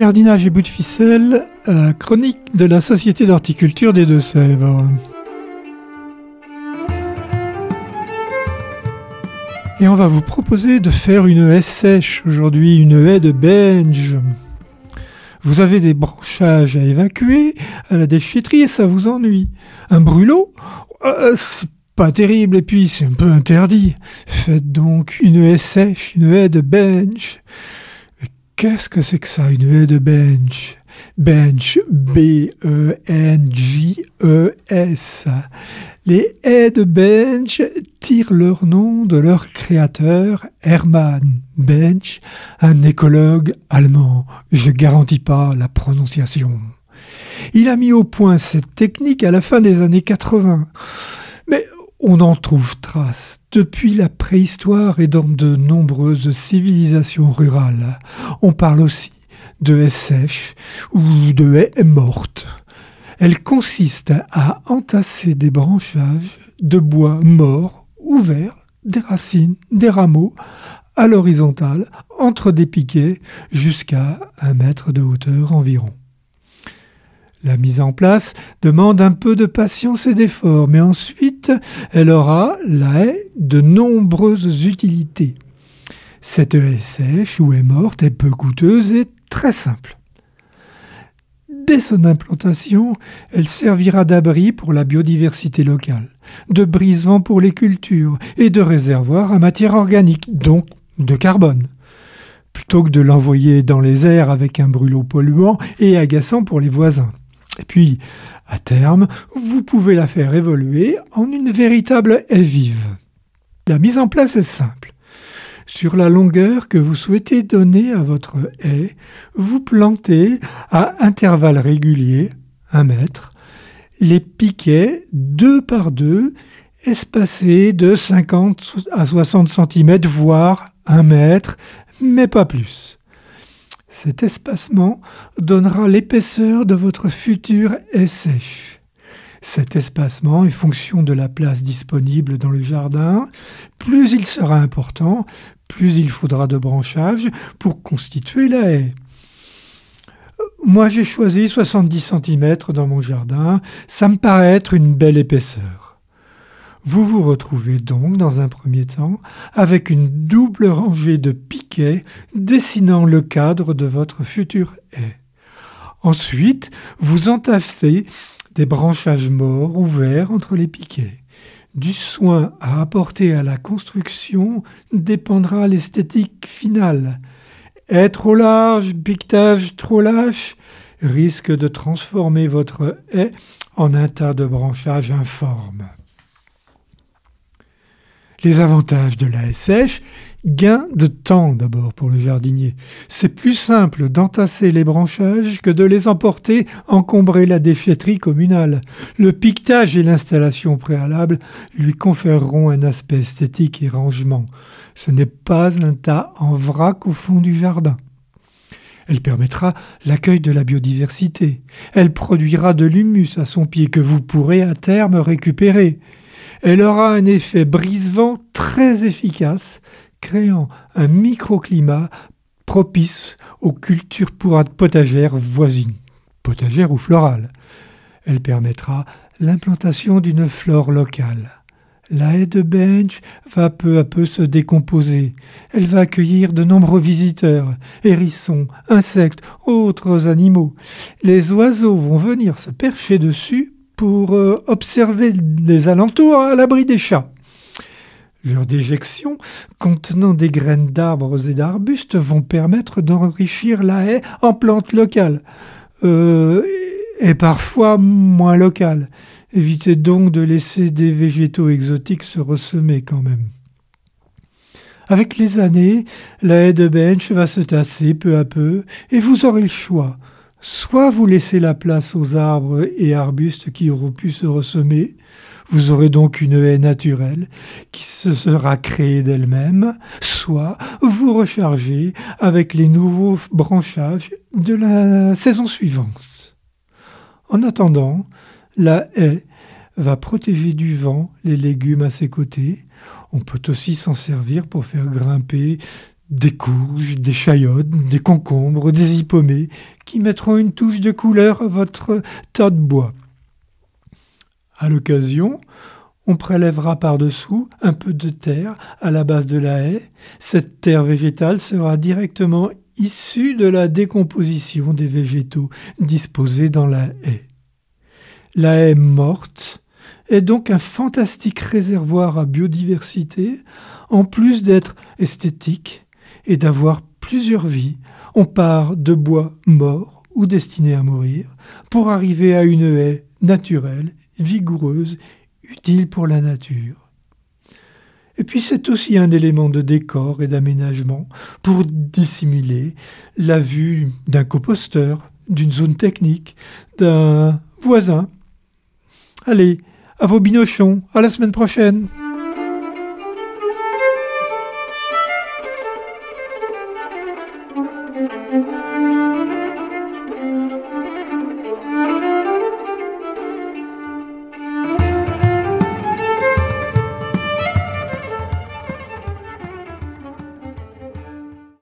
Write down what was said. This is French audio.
Jardinage et bout de ficelle, la chronique de la Société d'horticulture des Deux-Sèvres. Et on va vous proposer de faire une haie sèche aujourd'hui, une haie de benge. Vous avez des branchages à évacuer à la déchetterie et ça vous ennuie. Un brûlot, c'est pas terrible et puis c'est un peu interdit. Faites donc une haie sèche, une haie de benge. Qu'est-ce que c'est que ça, une haie de bench? Bench, B-E-N-J-E-S. Les haies de bench tirent leur nom de leur créateur, Hermann Bench, un écologue allemand. Je garantis pas la prononciation. Il a mis au point cette technique à la fin des années 80. Mais on en trouve trace depuis la préhistoire et dans de nombreuses civilisations rurales. On parle aussi de haie sèche ou de haie morte. Elle consiste à entasser des branchages de bois mort, ouverts, des racines, des rameaux, à l'horizontale, entre des piquets, jusqu'à 1 mètre de hauteur environ. La mise en place demande un peu de patience et d'effort, mais ensuite, elle aura, la haie, de nombreuses utilités. Cette haie sèche ou haie morte est peu coûteuse et très simple. Dès son implantation, elle servira d'abri pour la biodiversité locale, de brise-vent pour les cultures et de réservoir à matière organique, donc de carbone. Plutôt que de l'envoyer dans les airs avec un brûlot polluant et agaçant pour les voisins. Et puis, à terme, vous pouvez la faire évoluer en une véritable haie vive. La mise en place est simple. Sur la longueur que vous souhaitez donner à votre haie, vous plantez à intervalles réguliers, 1 mètre, les piquets 2 par 2, espacés de 50 à 60 cm, voire 1 mètre, mais pas plus. Cet espacement donnera l'épaisseur de votre future haie sèche. Cet espacement est fonction de la place disponible dans le jardin. Plus il sera important, plus il faudra de branchages pour constituer la haie. Moi, j'ai choisi 70 cm dans mon jardin. Ça me paraît être une belle épaisseur. Vous vous retrouvez donc, dans un premier temps, avec une double rangée de piquets dessinant le cadre de votre future haie. Ensuite, vous entassez des branchages morts ouverts entre les piquets. Du soin à apporter à la construction dépendra l'esthétique finale. Haie trop large, piquetage trop lâche risque de transformer votre haie en un tas de branchages informes. Les avantages de la haie sèche, gain de temps d'abord pour le jardinier. C'est plus simple d'entasser les branchages que de les emporter encombrer la déchetterie communale. Le piquetage et l'installation préalable lui conféreront un aspect esthétique et rangement. Ce n'est pas un tas en vrac au fond du jardin. Elle permettra l'accueil de la biodiversité. Elle produira de l'humus à son pied que vous pourrez à terme récupérer. Elle aura un effet brise-vent très efficace, créant un microclimat propice aux cultures potagères voisines, potagères ou florales. Elle permettra l'implantation d'une flore locale. La haie de bench va peu à peu se décomposer. Elle va accueillir de nombreux visiteurs, hérissons, insectes, autres animaux. Les oiseaux vont venir se percher dessus pour observer les alentours à l'abri des chats. Leurs déjections, contenant des graines d'arbres et d'arbustes, vont permettre d'enrichir la haie en plantes locales, et parfois moins locales. Évitez donc de laisser des végétaux exotiques se ressemer quand même. Avec les années, la haie de bench va se tasser peu à peu, et vous aurez le choix. Soit vous laissez la place aux arbres et arbustes qui auront pu se ressemer, vous aurez donc une haie naturelle qui se sera créée d'elle-même, soit vous rechargez avec les nouveaux branchages de la saison suivante. En attendant, la haie va protéger du vent les légumes à ses côtés. On peut aussi s'en servir pour faire grimper des courges, des chayotes, des concombres, des hippomées, qui mettront une touche de couleur à votre tas de bois. À l'occasion, on prélèvera par-dessous un peu de terre à la base de la haie. Cette terre végétale sera directement issue de la décomposition des végétaux disposés dans la haie. La haie morte est donc un fantastique réservoir à biodiversité, en plus d'être esthétique et d'avoir plusieurs vies. On part de bois mort ou destiné à mourir pour arriver à une haie naturelle, vigoureuse, utile pour la nature. Et puis c'est aussi un élément de décor et d'aménagement pour dissimuler la vue d'un composteur, d'une zone technique, d'un voisin. Allez, à vos binochons, à la semaine prochaine.